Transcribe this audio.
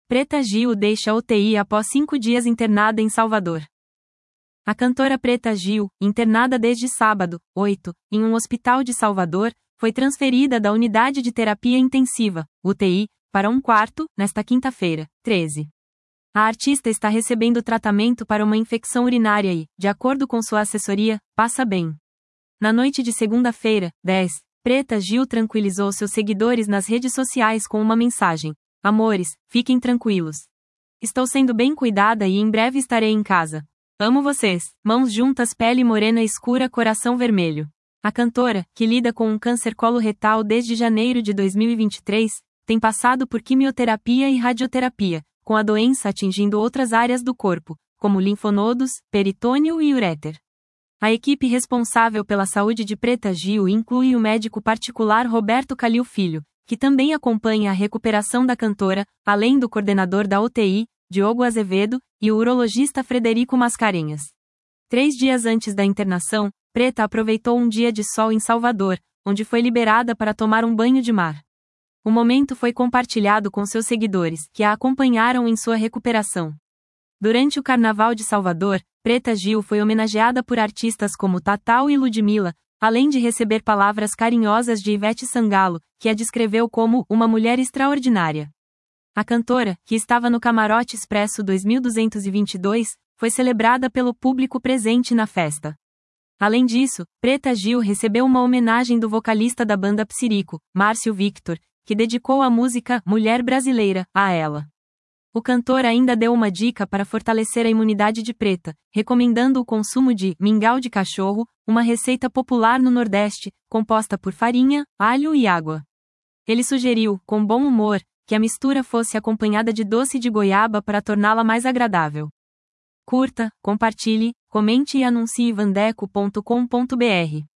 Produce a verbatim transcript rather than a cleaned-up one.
Preta Gil deixa U T I após cinco dias internada em Salvador. A cantora Preta Gil, internada desde sábado, oito, em um hospital de Salvador, foi transferida da unidade de terapia intensiva, U T I, para um quarto, nesta quinta-feira, treze. A artista está recebendo tratamento para uma infecção urinária e, de acordo com sua assessoria, passa bem. Na noite de segunda-feira, dez, Preta Gil tranquilizou seus seguidores nas redes sociais com uma mensagem: Amores, fiquem tranquilos. Estou sendo bem cuidada e em breve estarei em casa. Amo vocês. Mãos juntas, pele morena escura, coração vermelho. A cantora, que lida com um câncer coloretal desde janeiro de dois mil e vinte e três, tem passado por quimioterapia e radioterapia, com a doença atingindo outras áreas do corpo, como linfonodos, peritônio e uréter. A equipe responsável pela saúde de Preta Gil inclui o médico particular Roberto Calil Filho, que também acompanha a recuperação da cantora, além do coordenador da U T I, Diogo Azevedo, e o urologista Frederico Mascarenhas. Três dias antes da internação, Preta aproveitou um dia de sol em Salvador, onde foi liberada para tomar um banho de mar. O momento foi compartilhado com seus seguidores, que a acompanharam em sua recuperação. Durante o Carnaval de Salvador, Preta Gil foi homenageada por artistas como Tatau e Ludmilla, além de receber palavras carinhosas de Ivete Sangalo, que a descreveu como uma mulher extraordinária. A cantora, que estava no Camarote Expresso dois mil duzentos e vinte e dois, foi celebrada pelo público presente na festa. Além disso, Preta Gil recebeu uma homenagem do vocalista da banda Psirico, Márcio Victor, que dedicou a música Mulher Brasileira a ela. O cantor ainda deu uma dica para fortalecer a imunidade de Preta, recomendando o consumo de mingau de cachorro, uma receita popular no Nordeste, composta por farinha, alho e água. Ele sugeriu, com bom humor, que a mistura fosse acompanhada de doce de goiaba para torná-la mais agradável. Curta, compartilhe, comente e anuncie vandeco ponto com ponto br.